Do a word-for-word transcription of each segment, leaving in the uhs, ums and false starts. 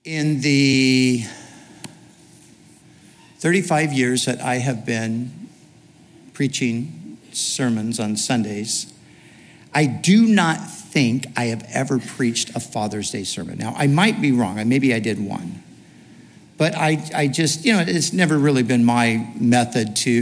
In the thirty-five years that I have been preaching sermons on Sundays, I do not think I have ever preached a Father's Day sermon. Now, I might be wrong. Maybe I did one. But I, I just, you know, it's never really been my method to,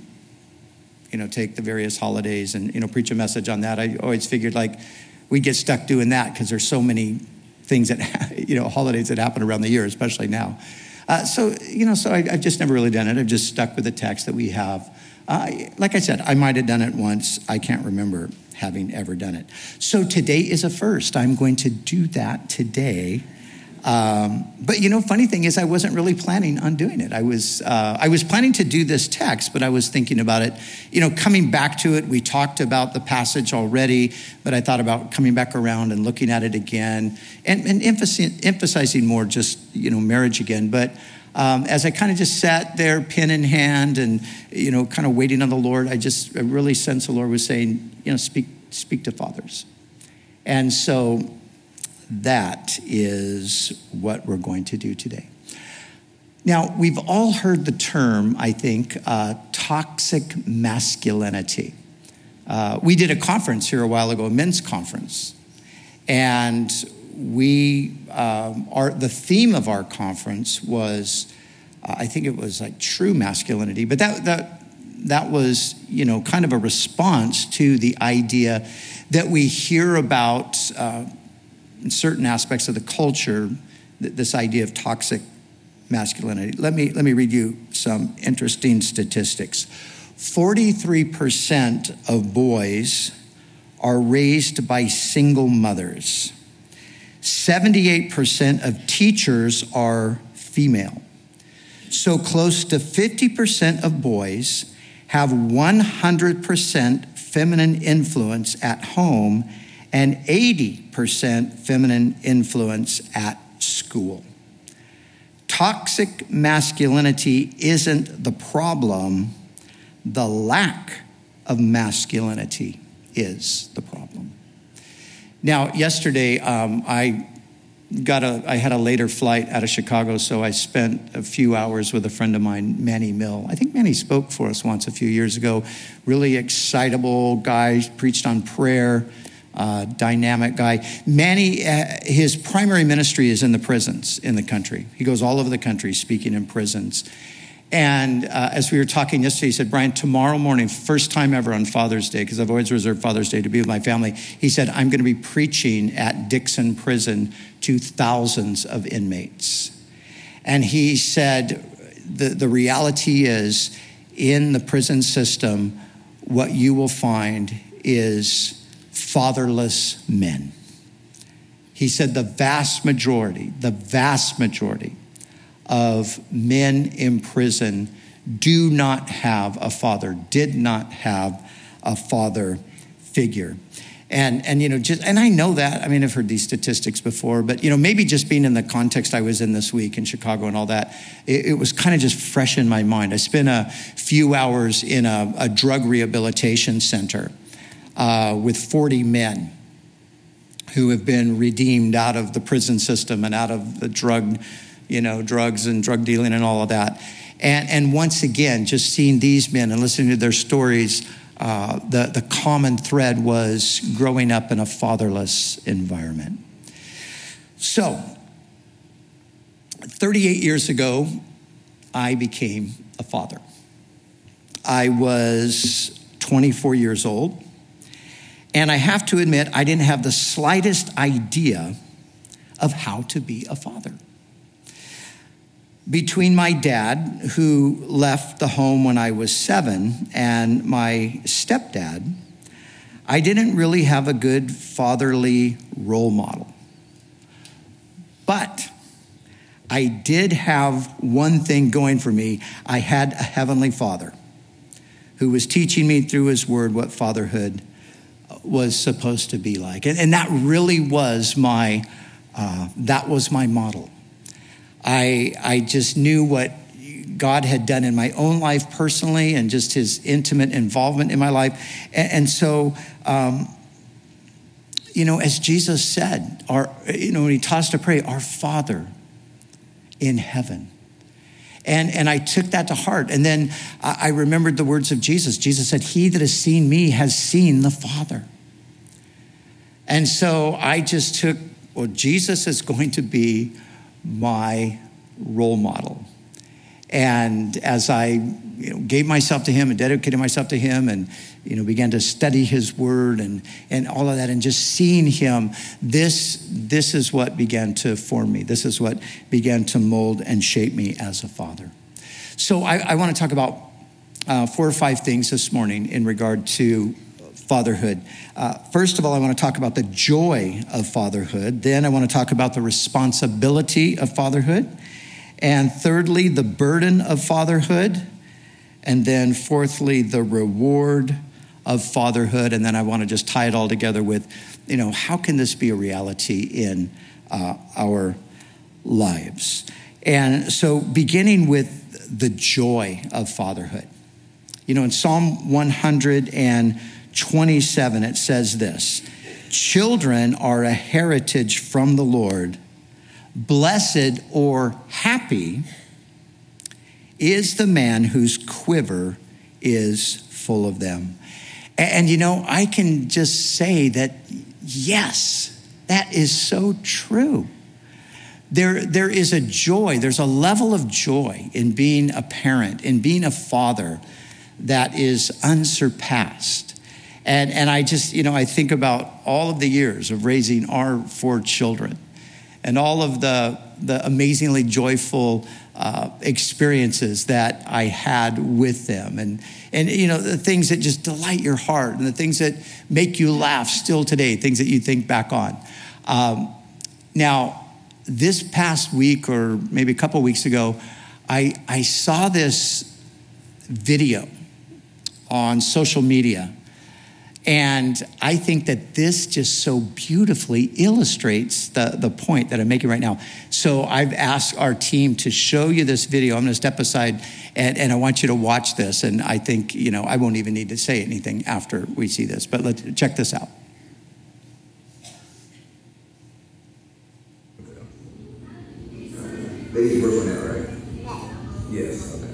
you know, take the various holidays and, you know, preach a message on that. I always figured like we'd get stuck doing that because there's so many things that, you know, holidays that happen around the year, especially now. Uh, so, you know, so I, I've just never really done it. I've just stuck with the text that we have. Uh, like I said, I might have done it once. I can't remember having ever done it. So today is a first. I'm going to do that today. Um, but, you know, funny thing is I wasn't really planning on doing it. I was uh, I was planning to do this text, but I was thinking about it, you know, coming back to it. We talked about the passage already, but I thought about coming back around and looking at it again and, and emphasizing, emphasizing more just, you know, marriage again. But um, as I kind of just sat there, pen in hand and, you know, kind of waiting on the Lord, I just I really sensed the Lord was saying, you know, speak, speak to fathers. And so that is what we're going to do today. Now, we've all heard the term, I think, uh, toxic masculinity. Uh, we did a conference here a while ago, a men's conference. And we, um, our, the theme of our conference was, uh, I think it was like true masculinity. But that, that, that was, you know, kind of a response to the idea that we hear about uh, in certain aspects of the culture, this idea of toxic masculinity. Let me let me read you some interesting statistics. forty-three percent of boys are raised by single mothers. seventy-eight percent of teachers are female. So close to fifty percent of boys have one hundred percent feminine influence at home and eighty percent feminine influence at school. Toxic masculinity isn't the problem. The lack of masculinity is the problem. Now, yesterday, um, I got a, I had a later flight out of Chicago, so I spent a few hours with a friend of mine, Manny Mill. I think Manny spoke for us once a few years ago. Really excitable guy, preached on prayer. Uh, dynamic guy. Manny, uh, his primary ministry is in the prisons in the country. He goes all over the country speaking in prisons. And uh, as we were talking yesterday, he said, Brian, tomorrow morning, first time ever on Father's Day, because I've always reserved Father's Day to be with my family, he said, I'm going to be preaching at Dixon Prison to thousands of inmates. And he said, the, the reality is, in the prison system, what you will find is fatherless men. He said the vast majority, the vast majority of men in prison do not have a father, did not have a father figure. And, and you know, just, and I know that, I mean, I've heard these statistics before, but, you know, maybe just being in the context I was in this week in Chicago and all that, it, it was kind of just fresh in my mind. I spent a few hours in a, a drug rehabilitation center Uh, with forty men who have been redeemed out of the prison system and out of the drug, you know, drugs and drug dealing and all of that. And, and once again, just seeing these men and listening to their stories, uh, the, the common thread was growing up in a fatherless environment. So, thirty-eight years ago, I became a father. I was twenty-four years old. And I have to admit, I didn't have the slightest idea of how to be a father. Between my dad, who left the home when I was seven, and my stepdad, I didn't really have a good fatherly role model. But I did have one thing going for me. I had a heavenly Father who was teaching me through his word what fatherhood was supposed to be like. And, and that really was my, uh, that was my model. I, I just knew what God had done in my own life personally and just his intimate involvement in my life. And, and so, um, you know, as Jesus said, our, you know, when he taught us to pray, our Father in heaven. And, and I took that to heart. And then I remembered the words of Jesus. Jesus said, he that has seen me has seen the Father. And so I just took, well, Jesus is going to be my role model. And as I you know, gave myself to him and dedicated myself to him and you know, began to study his word and, and all of that and just seeing him, this, this is what began to form me. This is what began to mold and shape me as a father. So I, I want to talk about uh, four or five things this morning in regard to fatherhood. Uh, first of all, I want to talk about the joy of fatherhood. Then I want to talk about the responsibility of fatherhood. And thirdly, the burden of fatherhood. And then fourthly, the reward of fatherhood. And then I want to just tie it all together with, you know, how can this be a reality in uh, our lives? And so beginning with the joy of fatherhood. You know, in Psalm one twenty-seven, it says this, children are a heritage from the Lord. Blessed or happy is the man whose quiver is full of them. And, and you know, I can just say that, yes, that is so true. There, there is a joy, there's a level of joy in being a parent, in being a father that is unsurpassed. And, and I just, you know, I think about all of the years of raising our four children and all of the, the amazingly joyful uh, experiences that I had with them. And, and, you know, the things that just delight your heart and the things that make you laugh still today, things that you think back on. Um, now, this past week or maybe a couple weeks ago, I, I saw this video on social media. And I think that this just so beautifully illustrates the, the point that I'm making right now. So I've asked our team to show you this video. I'm going to step aside and, and I want you to watch this. And I think, you know, I won't even need to say anything after we see this, but let's check this out. They work on that, right? Yes. Okay.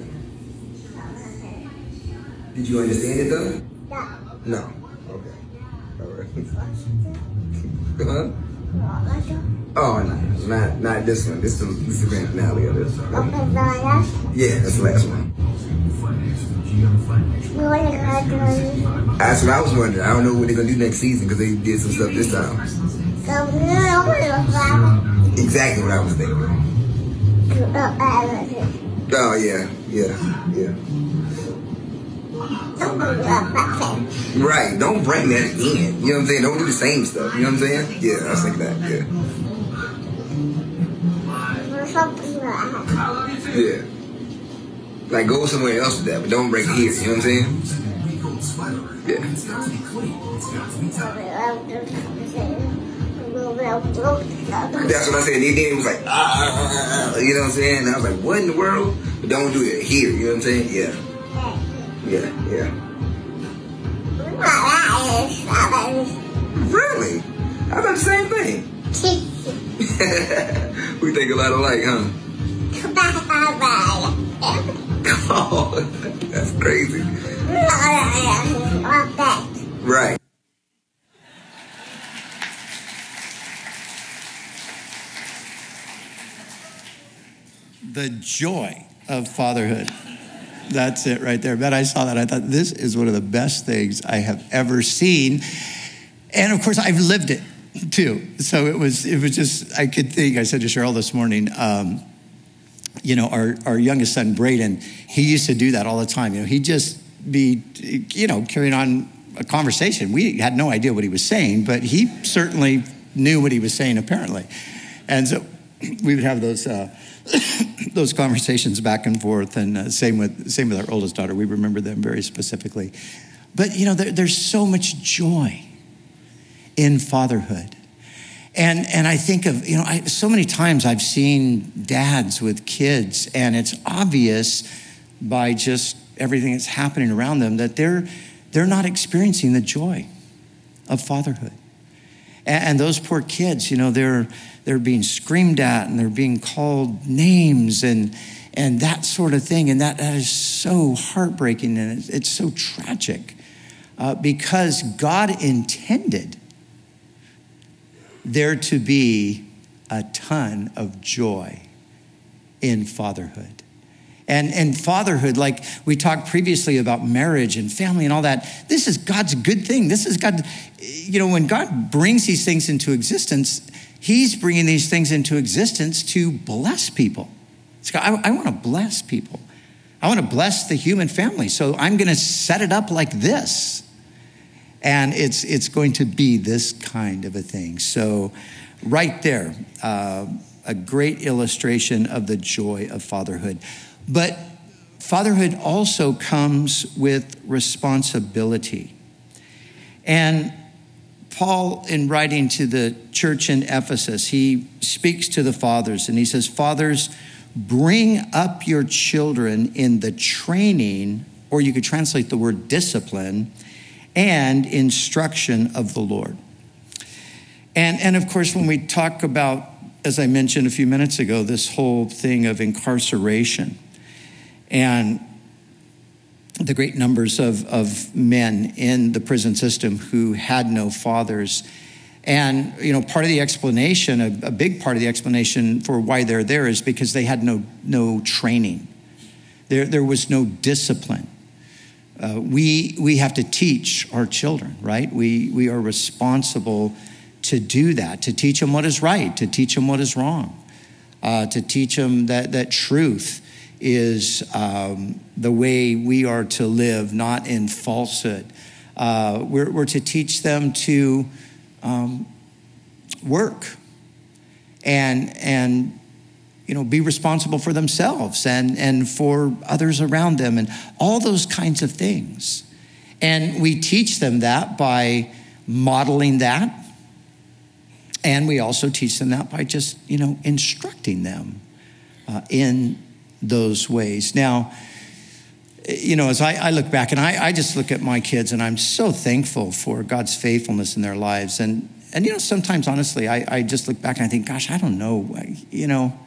Did you understand it though? No. No. Okay. All right. Huh? Oh, no, not not this one. This is this is the grand finale of this. Okay. Yeah, that's the last one. That's what I was wondering. I don't know what they're gonna do next season because they did some stuff this time. Exactly what I was thinking. Oh yeah, yeah, yeah. Right, don't bring that in. You know what I'm saying? Don't do the same stuff. You know what I'm saying? Yeah, I was thinking that. Yeah. Yeah. Like go somewhere else with that, but don't bring it here. You know what I'm saying? Yeah. That's what I said. Then it was like, ah, you know what I'm saying? And I was like, what in the world? But don't do it here. You know what I'm saying? Yeah. Yeah, yeah. Really? I thought the same thing. We think a lot alike, huh? Oh, that's crazy. Right. The joy of fatherhood. That's it right there. But I saw that. I thought this is one of the best things I have ever seen. And of course, I've lived it too. So it was, it was just, I could think, I said to Cheryl this morning, um, you know, our, our youngest son, Braden, he used to do that all the time. You know, he'd just be, you know, carrying on a conversation. We had no idea what he was saying, but he certainly knew what he was saying, apparently. And so we would have those, uh, those conversations back and forth, and uh, same with same with our oldest daughter. We remember them very specifically. But you know, there, there's so much joy in fatherhood, and and I think of you know, I, so many times I've seen dads with kids, and it's obvious by just everything that's happening around them that they're they're not experiencing the joy of fatherhood. And, and those poor kids, you know, they're they're being screamed at and they're being called names and and that sort of thing. And that, that is so heartbreaking and it's, it's so tragic uh, because God intended there to be a ton of joy in fatherhood. And, and fatherhood, like we talked previously about marriage and family and all that, this is God's good thing. This is God, you know, when God brings these things into existence, he's bringing these things into existence to bless people. So I, I want to bless people. I want to bless the human family. So I'm going to set it up like this. And it's it's going to be this kind of a thing. So right there, uh, a great illustration of the joy of fatherhood. But fatherhood also comes with responsibility. And Paul, in writing to the church in Ephesus, he speaks to the fathers and he says, fathers, bring up your children in the training, or you could translate the word discipline, and instruction of the Lord. And, and of course, when we talk about, as I mentioned a few minutes ago, this whole thing of incarceration and the great numbers of, of men in the prison system who had no fathers. And, you know, part of the explanation, a, a big part of the explanation for why they're there is because they had no, no training. There, there was no discipline. Uh, we we have to teach our children, right? We we are responsible to do that, to teach them what is right, to teach them what is wrong, uh, to teach them that, that truth is um, the way we are to live, not in falsehood. Uh, we're, we're to teach them to um, work and and you know, be responsible for themselves and, and for others around them and all those kinds of things. And we teach them that by modeling that. And we also teach them that by just, you know, instructing them uh, in those ways. Now, you know, as I, I look back and I, I just look at my kids and I'm so thankful for God's faithfulness in their lives. And, and you know, sometimes, honestly, I, I just look back and I think, gosh, I don't know, you know,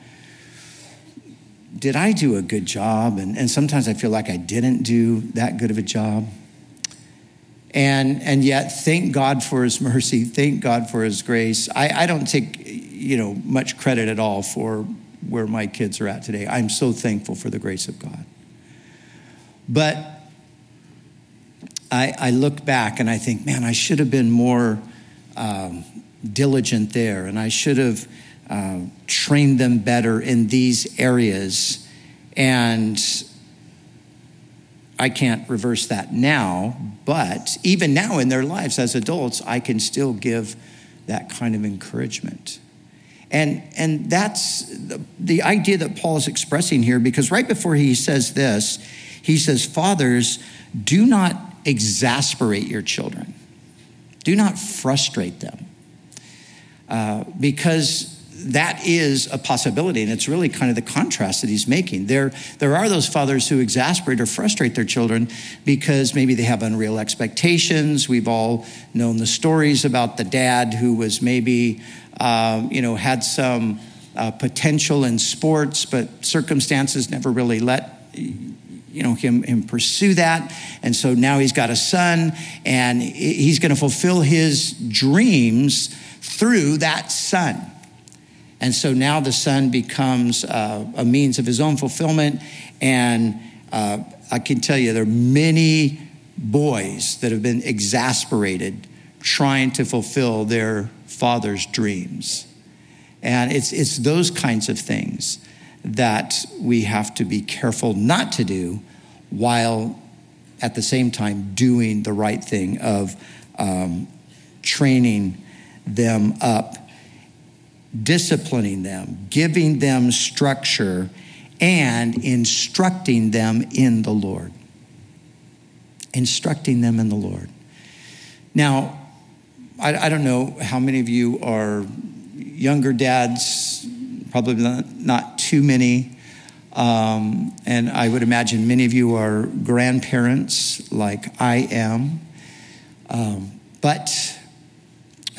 did I do a good job? And, and sometimes I feel like I didn't do that good of a job. And and yet, thank God for his mercy. Thank God for his grace. I, I don't take, you know, much credit at all for where my kids are at today. I'm so thankful for the grace of God. But I, I look back and I think, man, I should have been more um, diligent there. And I should have Uh, train them better in these areas. And I can't reverse that now, but even now in their lives as adults, I can still give that kind of encouragement. And and that's the, the idea that Paul is expressing here, because right before he says this, he says, fathers, do not exasperate your children. Do not frustrate them. Uh, because that is a possibility, and it's really kind of the contrast that he's making. There, there are those fathers who exasperate or frustrate their children because maybe they have unreal expectations. We've all known the stories about the dad who was maybe, um, you know, had some uh, potential in sports, but circumstances never really let, you know, him, him pursue that. And so now he's got a son, and he's going to fulfill his dreams through that son. And so now the son becomes uh, a means of his own fulfillment. And uh, I can tell you there are many boys that have been exasperated trying to fulfill their father's dreams. And it's it's those kinds of things that we have to be careful not to do while at the same time doing the right thing of um, training them up, disciplining them, giving them structure, and instructing them in the Lord. Instructing them in the Lord. Now, I, I don't know how many of you are younger dads, probably not, not too many. Um, and I would imagine many of you are grandparents like I am. Um, but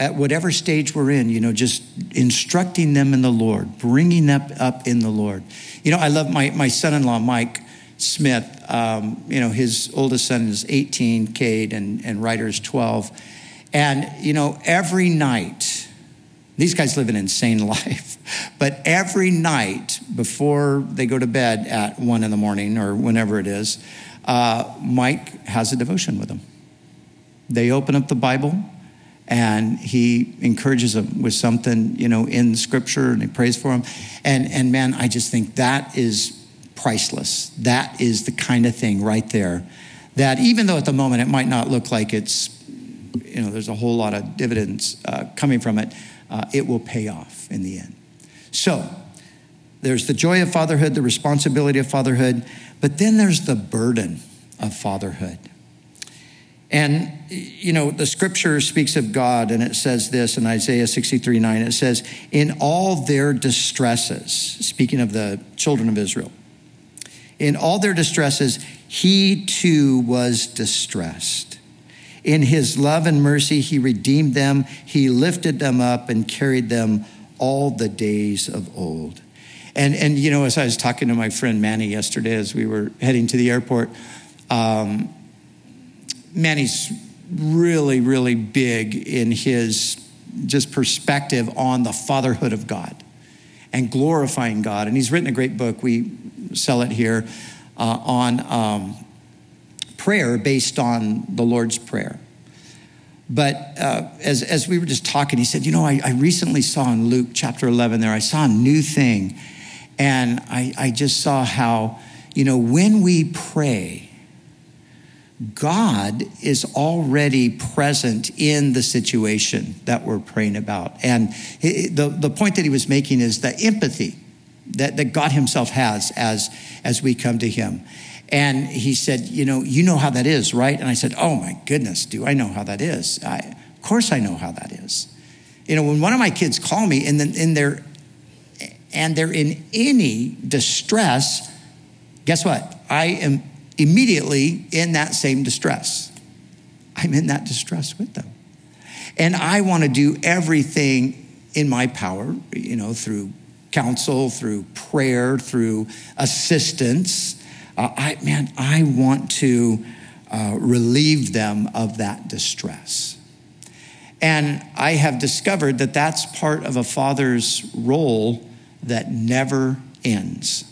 at whatever stage we're in, you know, just instructing them in the Lord, bringing them up in the Lord. You know, I love my, my son-in-law, Mike Smith. Um, you know, his oldest son is eighteen, Cade, and, and Ryder is twelve. And, you know, every night, these guys live an insane life, but every night before they go to bed at one in the morning or whenever it is, uh, Mike has a devotion with them. They open up the Bible, and he encourages them with something, you know, in Scripture, and he prays for them. And, and man, I just think that is priceless. That is the kind of thing right there that even though at the moment it might not look like it's, you know, there's a whole lot of dividends uh, coming from it, uh, it will pay off in the end. So there's the joy of fatherhood, the responsibility of fatherhood, but then there's the burden of fatherhood. And, you know, the scripture speaks of God, and it says this in Isaiah sixty-three nine. It says, in all their distresses, speaking of the children of Israel, in all their distresses, he too was distressed. In his love and mercy, he redeemed them. He lifted them up and carried them all the days of old. And, and you know, as I was talking to my friend Manny yesterday as we were heading to the airport, um, Manny's really, really big in his just perspective on the fatherhood of God and glorifying God. And he's written a great book. We sell it here uh, on um, prayer based on the Lord's Prayer. But uh, as, as we were just talking, he said, you know, I, I recently saw in Luke chapter eleven there, I saw a new thing. And I, I just saw how, you know, when we pray, God is already present in the situation that we're praying about. And the, the point that he was making is the empathy that, that God himself has as, as we come to him. And he said, you know, you know how that is, right? And I said, oh my goodness, do I know how that is? I, of course I know how that is. You know, when one of my kids call me and then in their, and they're in any distress, guess what? I am immediately in that same distress. I'm in that distress with them. And I want to do everything in my power, you know, through counsel, through prayer, through assistance. Uh, I, man, I want to uh, relieve them of that distress. And I have discovered that that's part of a father's role that never ends.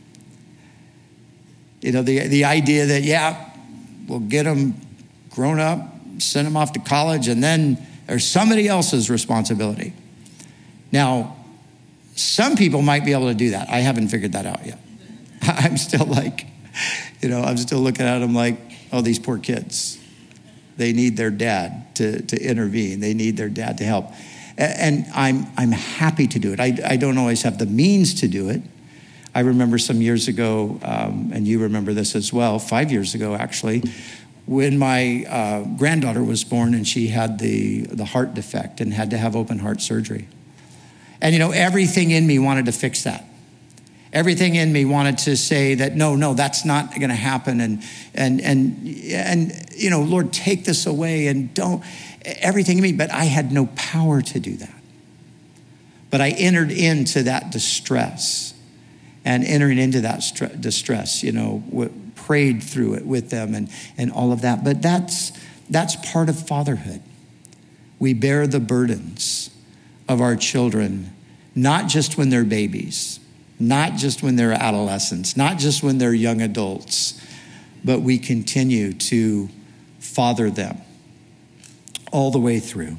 You know, the, the idea that, yeah, we'll get them grown up, send them off to college, and then there's somebody else's responsibility. Now, some people might be able to do that. I haven't figured that out yet. I'm still like, you know, I'm still looking at them like, oh, these poor kids. They need their dad to, to intervene. They need their dad to help. And I'm I'm happy to do it. I, I don't always have the means to do it. I remember some years ago, um, and you remember this as well, five years ago actually, when my uh, granddaughter was born and she had the, the heart defect and had to have open heart surgery. And you know, everything in me wanted to fix that. Everything in me wanted to say that, no, no, that's not going to happen. And, and, and, and, you know, Lord, take this away and don't, everything in me, but I had no power to do that. But I entered into that distress and entering into that st- distress, you know, w- prayed through it with them and, and all of that. But that's, that's part of fatherhood. We bear the burdens of our children, not just when they're babies, not just when they're adolescents, not just when they're young adults, but we continue to father them all the way through.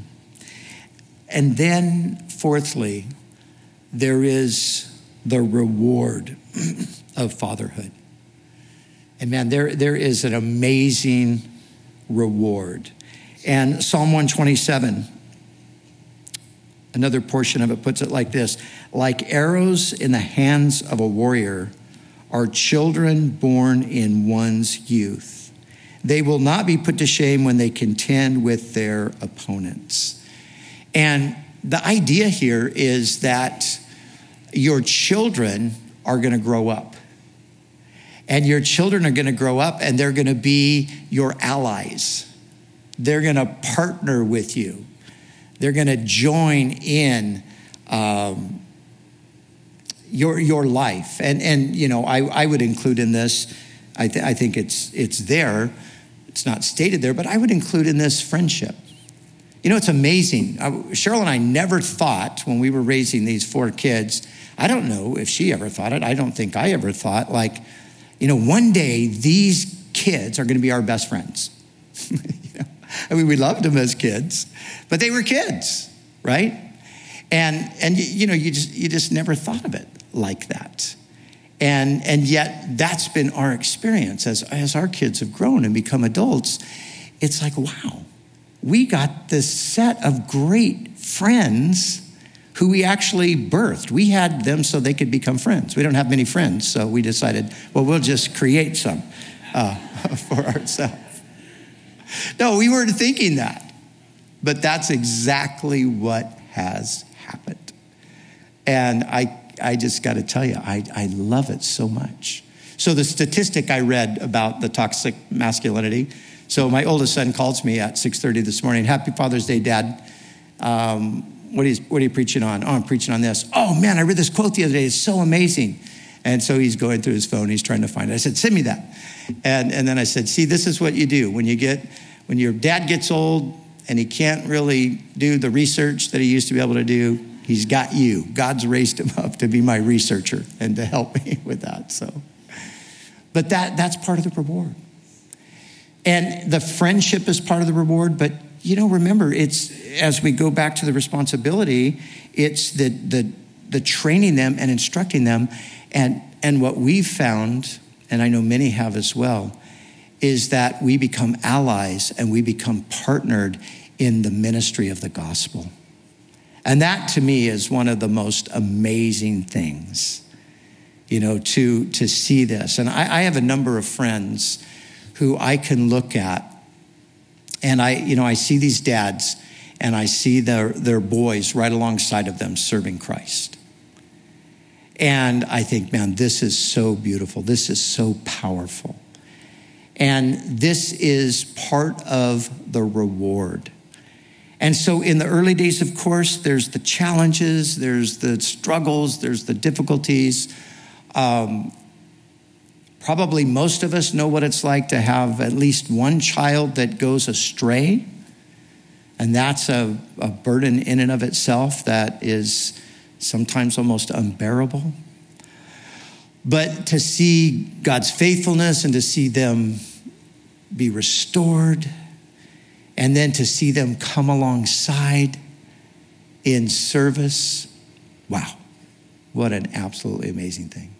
And then, fourthly, there is the reward of fatherhood. And man, there, there is an amazing reward. And Psalm one twenty-seven, another portion of it puts it like this: like arrows in the hands of a warrior are children born in one's youth. They will not be put to shame when they contend with their opponents. And the idea here is that your children are going to grow up. And your children are going to grow up and they're going to be your allies. They're going to partner with you. They're going to join in um, your your life. And, and you know, I, I would include in this, I, th- I think it's it's there. It's not stated there, but I would include in this friendship. You know, it's amazing. I, Cheryl and I never thought when we were raising these four kids, I don't know if she ever thought it. I don't think I ever thought, like, you know, one day these kids are going to be our best friends. you know? I mean, we loved them as kids, but they were kids, right? And, and you know, you just you just never thought of it like that. And, and yet that's been our experience as, as our kids have grown and become adults. It's like, wow. We got this set of great friends who we actually birthed. We had them so they could become friends. We don't have many friends, so we decided, well, we'll just create some uh, for ourselves. No, we weren't thinking that, but that's exactly what has happened. And I, I just got to tell you, I, I love it so much. So the statistic I read about the toxic masculinity. So my oldest son calls me at six thirty this morning. Happy Father's Day, Dad. Um, what, is, what are you preaching on? Oh, I'm preaching on this. Oh, man, I read this quote the other day. It's so amazing. And so he's going through his phone. He's trying to find it. I said, send me that. And, and then I said, see, this is what you do. When you get, when your dad gets old and he can't really do the research that he used to be able to do, he's got you. God's raised him up to be my researcher and to help me with that. So, but that that's part of the reward. And the friendship is part of the reward, but you know, remember, it's as we go back to the responsibility, it's the the the training them and instructing them. And and what we've found, and I know many have as well, is that we become allies and we become partnered in the ministry of the gospel. And that to me is one of the most amazing things, you know, to to see this. And I, I have a number of friends who I can look at, and I, you know, I see these dads, and I see their their boys right alongside of them serving Christ. And I think, man, this is so beautiful. This is so powerful. And this is part of the reward. And so in the early days, of course, there's the challenges, there's the struggles, there's the difficulties. Um, Probably most of us know what it's like to have at least one child that goes astray. And that's a, a burden in and of itself that is sometimes almost unbearable. But to see God's faithfulness and to see them be restored, and then to see them come alongside in service, wow, what an absolutely amazing thing.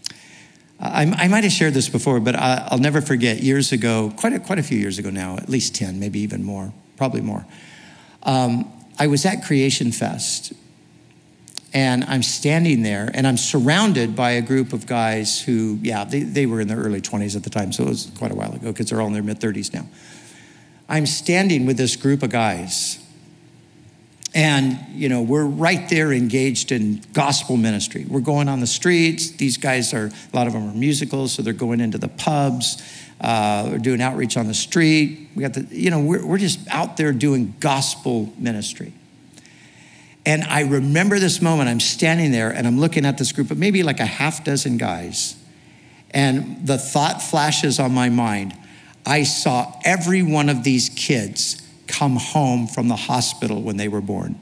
I, I might have shared this before, but I, I'll never forget years ago, quite a, quite a few years ago now, at least ten, maybe even more, probably more. Um, I was at Creation Fest, and I'm standing there, and I'm surrounded by a group of guys who, yeah, they, they were in their early twenties at the time, so it was quite a while ago because they're all in their mid-thirties now. I'm standing with this group of guys, and, you know, we're right there engaged in gospel ministry. We're going on the streets. These guys are, a lot of them are musicals, so they're going into the pubs. Uh, we're doing outreach on the street. We got the, you know, we're, we're just out there doing gospel ministry. And I remember this moment. I'm standing there, and I'm looking at this group of maybe like a half dozen guys. And the thought flashes on my mind. I saw every one of these kids come home from the hospital when they were born.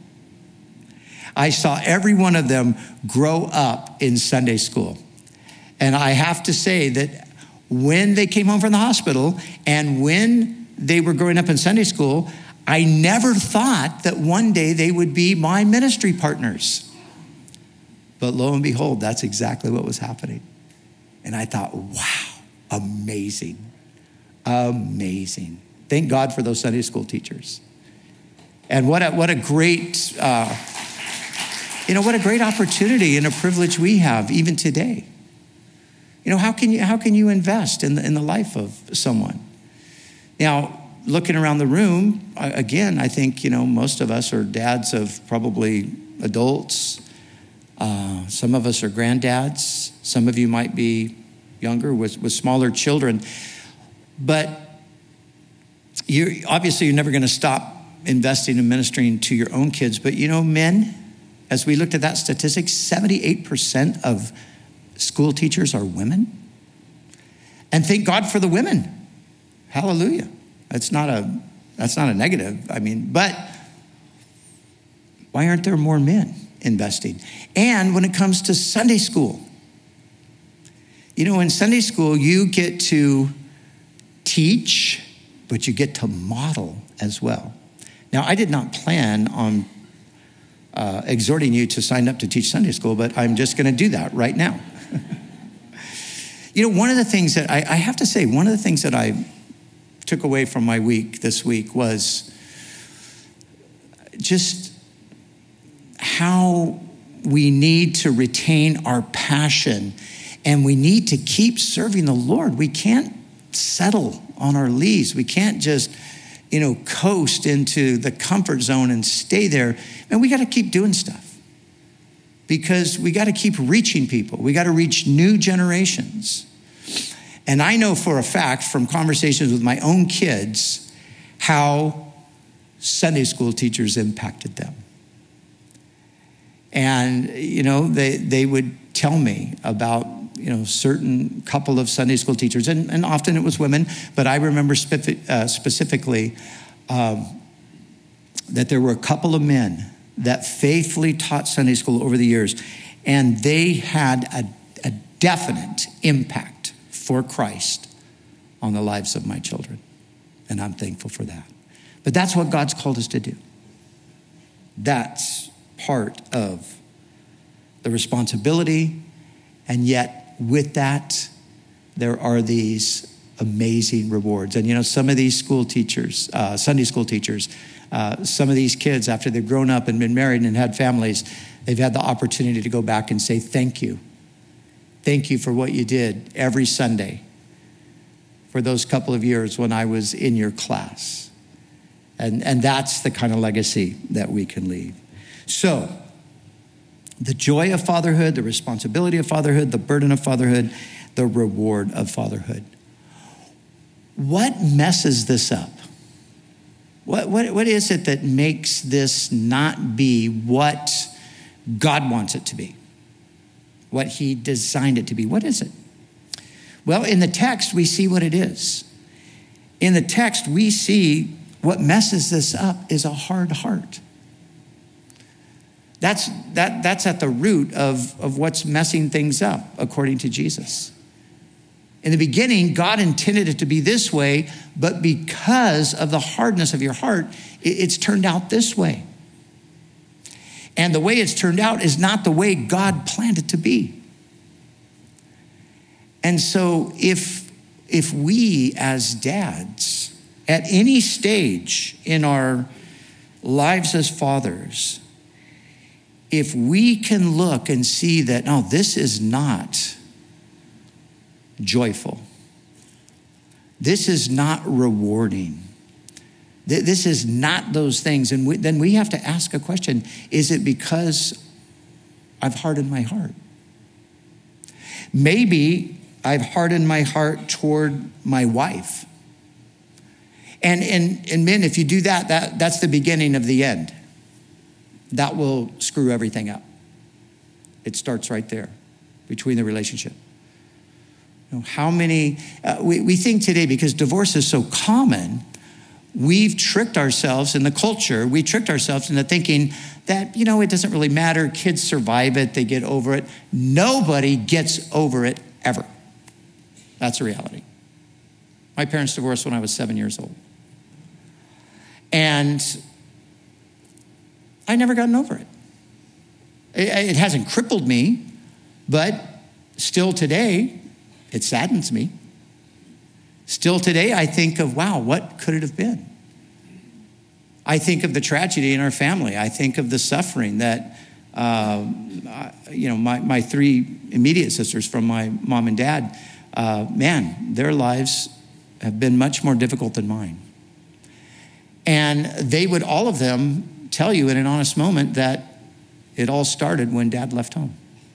I saw every one of them grow up in Sunday school. And I have to say that when they came home from the hospital and when they were growing up in Sunday school, I never thought that one day they would be my ministry partners. But lo and behold, that's exactly what was happening. And I thought, wow, amazing, amazing. Thank God for those Sunday school teachers. And what a, what a great, uh, you know, what a great opportunity and a privilege we have even today. You know, how can you, how can you invest in the, in the life of someone? Now, looking around the room, again, I think, you know, most of us are dads of probably adults. Uh, some of us are granddads. Some of you might be younger with, with smaller children. But you obviously, you're never going to stop investing and ministering to your own kids, but you know, men, as we looked at that statistic, seventy-eight percent of school teachers are women. And thank God for the women. Hallelujah. That's not a, that's not a negative. I mean, but why aren't there more men investing? And when it comes to Sunday school, you know, in Sunday school, you get to teach, but you get to model as well. Now, I did not plan on uh, exhorting you to sign up to teach Sunday school, but I'm just going to do that right now. You know, one of the things that I, I have to say, one of the things that I took away from my week this week was just how we need to retain our passion and we need to keep serving the Lord. We can't settle on our leaves. We can't just, you know, coast into the comfort zone and stay there. And we got to keep doing stuff because we got to keep reaching people. We got to reach new generations. And I know for a fact from conversations with my own kids how Sunday school teachers impacted them. And, you know, they, they would tell me about, you know, certain couple of Sunday school teachers, and, and often it was women, but I remember specific, uh, specifically um, that there were a couple of men that faithfully taught Sunday school over the years, and they had a, a definite impact for Christ on the lives of my children. And I'm thankful for that. But that's what God's called us to do. That's part of the responsibility. And yet with that, there are these amazing rewards. And you know, some of these school teachers, uh, Sunday school teachers, uh, some of these kids, after they've grown up and been married and had families, they've had the opportunity to go back and say, thank you. Thank you for what you did every Sunday for those couple of years when I was in your class. And, and that's the kind of legacy that we can leave. So, the joy of fatherhood, the responsibility of fatherhood, the burden of fatherhood, the reward of fatherhood. What messes this up? What, what, what is it that makes this not be what God wants it to be? What he designed it to be. What is it? Well, in the text, we see what it is. In the text, we see what messes this up is a hard heart. That's, that, that's at the root of, of what's messing things up, according to Jesus. In the beginning, God intended it to be this way, but because of the hardness of your heart, it, it's turned out this way. And the way it's turned out is not the way God planned it to be. And so if, if we as dads, at any stage in our lives as fathers, if we can look and see that, no, this is not joyful. This is not rewarding. This is not those things. And we, then we have to ask a question. Is it because I've hardened my heart? Maybe I've hardened my heart toward my wife. And, and, and men, if you do that, that, that's the beginning of the end. That will screw everything up. It starts right there between the relationship. You know, how many, uh, we, we think today, because divorce is so common, we've tricked ourselves in the culture, we tricked ourselves into thinking that, you know, it doesn't really matter. Kids survive it, they get over it. Nobody gets over it ever. That's a reality. My parents divorced when I was seven years old. And I never gotten over it. It, it hasn't crippled me, but still today, it saddens me. Still today, I think of, wow, what could it have been? I think of the tragedy in our family. I think of the suffering that, uh, you know, my, my three immediate sisters from my mom and dad, uh, man, their lives have been much more difficult than mine. And they would, all of them, tell you in an honest moment that it all started when dad left home.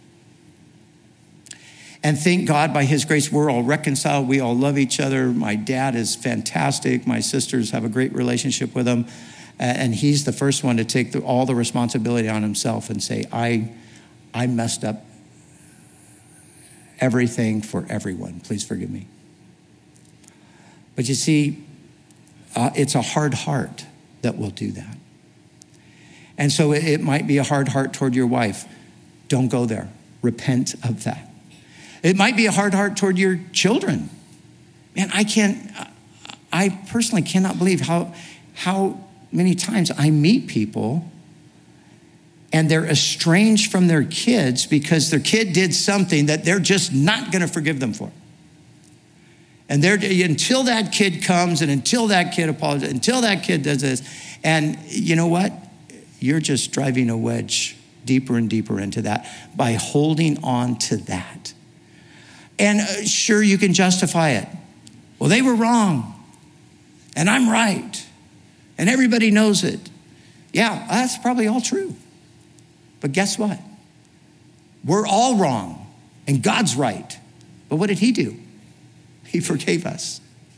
And thank God, by his grace, we're all reconciled. We all love each other. My dad is fantastic. My sisters have a great relationship with him. And he's the first one to take the, all the responsibility on himself and say, I, I messed up everything for everyone. Please forgive me. But you see, uh, it's a hard heart that will do that. And so it, it might be a hard heart toward your wife. Don't go there. Repent of that. It might be a hard heart toward your children. Man, I can't, I personally cannot believe how, how many times I meet people and they're estranged from their kids because their kid did something that they're just not going to forgive them for. And they're, until that kid comes and until that kid apologizes, until that kid does this, and you know what? You're just driving a wedge deeper and deeper into that by holding on to that. And uh, sure, you can justify it. Well, they were wrong, and I'm right, and everybody knows it. Yeah, that's probably all true. But guess what? We're all wrong, and God's right. But what did he do? He forgave us.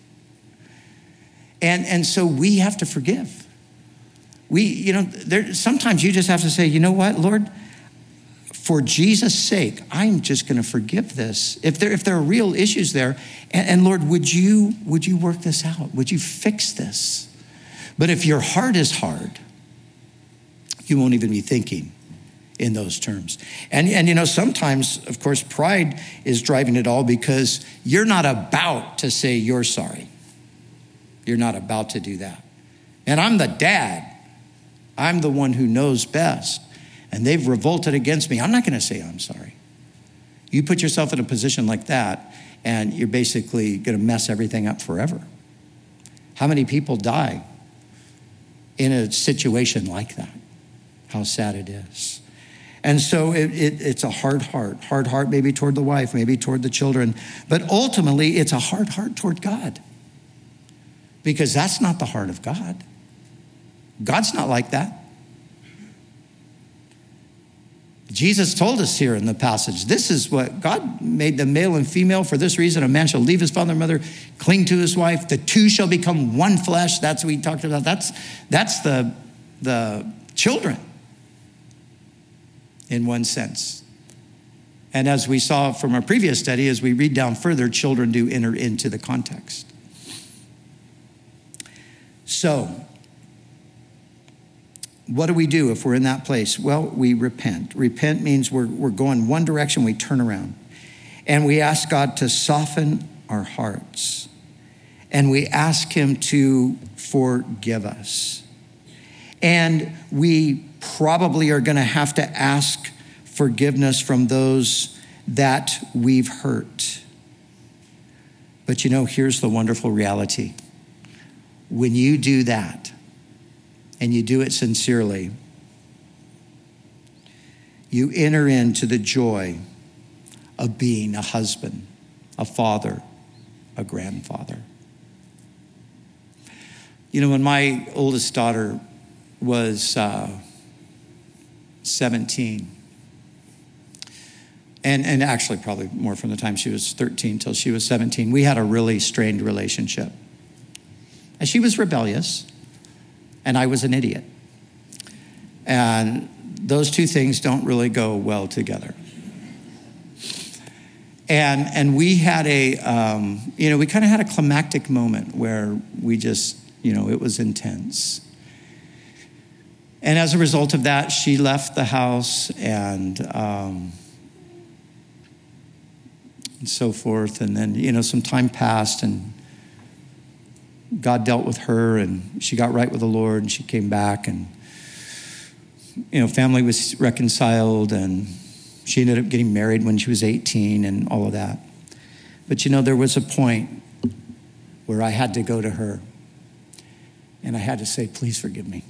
And, and so we have to forgive. We, you know, there, sometimes you just have to say, you know what, Lord, for Jesus' sake, I'm just going to forgive this. If there, if there are real issues there, and, and Lord, would you, would you work this out? Would you fix this? But if your heart is hard, you won't even be thinking in those terms. And, and you know, sometimes, of course, pride is driving it all because you're not about to say you're sorry. You're not about to do that. And I'm the dad. I'm the one who knows best. And they've revolted against me. I'm not going to say I'm sorry. You put yourself in a position like that, and you're basically going to mess everything up forever. How many people die in a situation like that? How sad it is. And so it, it, it's a hard heart. Hard heart maybe toward the wife, maybe toward the children. But ultimately, it's a hard heart toward God. Because that's not the heart of God. God's not like that. Jesus told us here in the passage, this is what God made them male and female. For this reason, a man shall leave his father and mother, cling to his wife. The two shall become one flesh. That's what we talked about. That's, that's the, the children in one sense. And as we saw from our previous study, as we read down further, children do enter into the context. So, what do we do if we're in that place? Well, we repent. Repent means we're, we're going one direction, we turn around. And we ask God to soften our hearts. And we ask him to forgive us. And we probably are going to have to ask forgiveness from those that we've hurt. But you know, here's the wonderful reality. When you do that, and you do it sincerely, you enter into the joy of being a husband, a father, a grandfather. You know, when my oldest daughter was uh, seventeen, and, and actually probably more from the time she was thirteen till she was seventeen, we had a really strained relationship. And she was rebellious, and I was an idiot. And those two things don't really go well together. And and we had a, um, you know, we kind of had a climactic moment where we just, you know, it was intense. And as a result of that, she left the house and, um, and so forth. And then, you know, some time passed and God dealt with her and she got right with the Lord and she came back and, you know, family was reconciled and she ended up getting married when she was eighteen and all of that. But, you know, there was a point where I had to go to her and I had to say, please forgive me.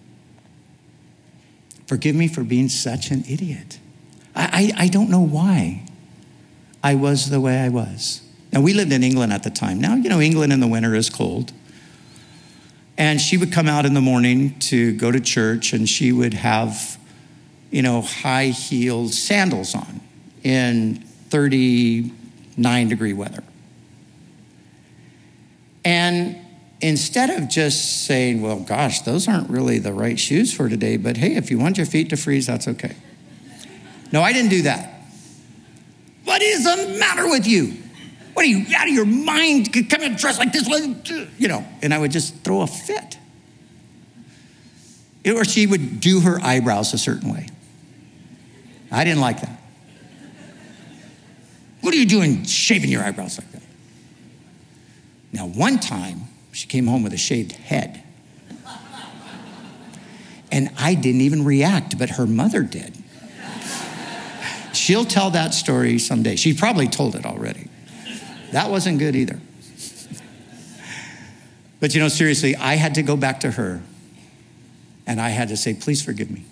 Forgive me for being such an idiot. I, I, I don't know why I was the way I was. Now, we lived in England at the time. Now, you know, England in the winter is cold. And she would come out in the morning to go to church and she would have, you know, high-heeled sandals on in thirty-nine degree weather. And instead of just saying, well, gosh, those aren't really the right shoes for today, but hey, if you want your feet to freeze, that's okay. No, I didn't do that. What is the matter with you? What are you, out of your mind? Come and dress like this, you know, and I would just throw a fit. Or she would do her eyebrows a certain way. I didn't like that. What are you doing shaving your eyebrows like that? Now, one time, she came home with a shaved head. And I didn't even react, but her mother did. She'll tell that story someday. She probably told it already. That wasn't good either. But you know, seriously, I had to go back to her and I had to say, please forgive me.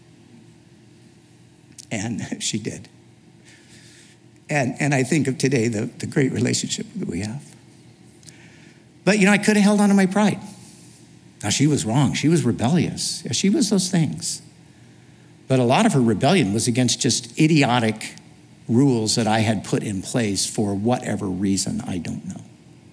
And she did. And, and I think of today, the, the great relationship that we have. But you know, I could have held on to my pride. Now, she was wrong. She was rebellious. Yeah, she was those things. But a lot of her rebellion was against just idiotic rules that I had put in place for whatever reason, I don't know.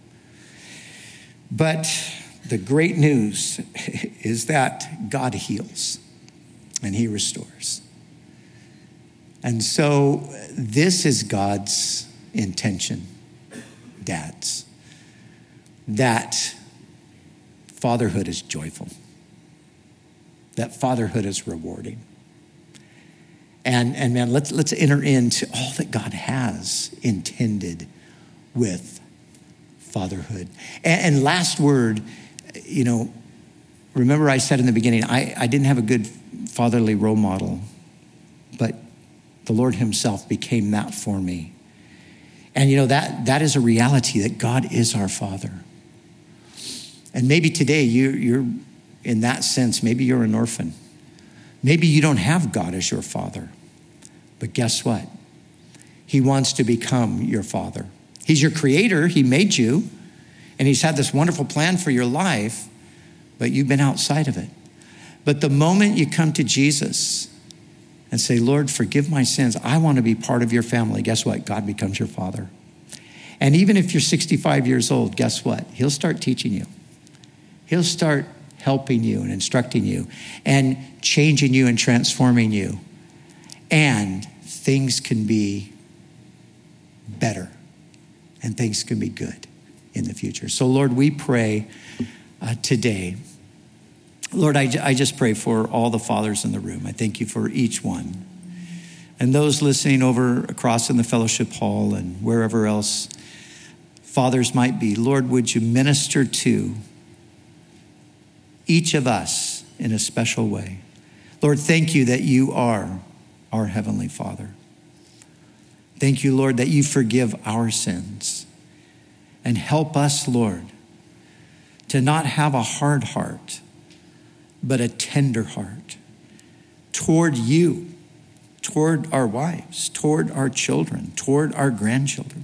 But the great news is that God heals and he restores. And so this is God's intention, dads, that fatherhood is joyful, that fatherhood is rewarding. And, and man, let's, let's enter into all that God has intended with fatherhood. And, and last word, you know, remember I said in the beginning, I, I didn't have a good fatherly role model, but the Lord himself became that for me. And you know, that, that is a reality, that God is our Father. And maybe today you, you're, in that sense, maybe you're an orphan. Maybe you don't have God as your Father. But guess what? He wants to become your Father. He's your creator. He made you. And he's had this wonderful plan for your life, but you've been outside of it. But the moment you come to Jesus and say, Lord, forgive my sins, I want to be part of your family, guess what? God becomes your Father. And even if you're sixty-five years old, guess what? He'll start teaching you. He'll start helping you and instructing you and changing you and transforming you. And things can be better and things can be good in the future. So Lord, we pray uh, today. Lord, I, I just pray for all the fathers in the room. I thank you for each one. And those listening over across in the fellowship hall and wherever else fathers might be. Lord, would you minister to each of us in a special way. Lord, thank you that you are our Heavenly Father. Thank you, Lord, that you forgive our sins. And help us, Lord, to not have a hard heart, but a tender heart toward you, toward our wives, toward our children, toward our grandchildren.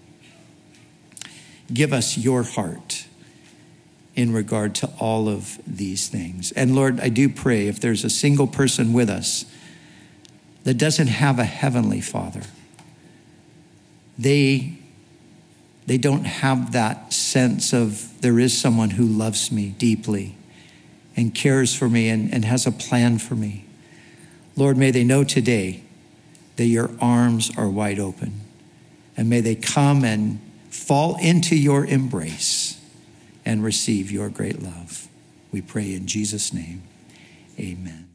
Give us your heart in regard to all of these things. And Lord, I do pray if there's a single person with us that doesn't have a heavenly Father, they, they don't have that sense of there is someone who loves me deeply and cares for me and, and has a plan for me. Lord, may they know today that your arms are wide open, and may they come and fall into your embrace and receive your great love. We pray in Jesus' name, amen.